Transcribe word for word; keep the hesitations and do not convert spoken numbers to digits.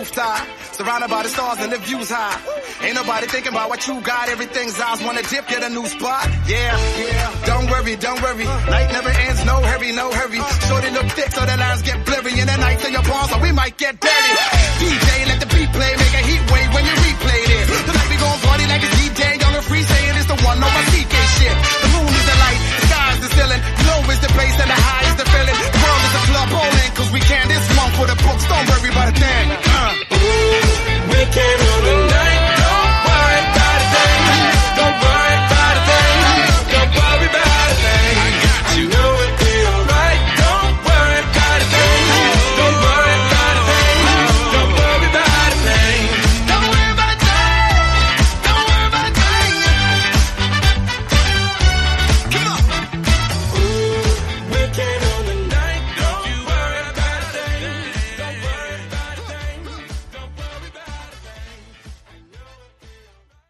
rooftop, surrounded by the stars and the views high. Ain't nobody thinking about what you got. Everything's ours. Wanna dip, get a new spot. Yeah, yeah. Don't worry, don't worry. Night never ends. No hurry, no hurry. Shorty look thick, so the lines get blurry. In the night, to your palms, so we might get dirty. D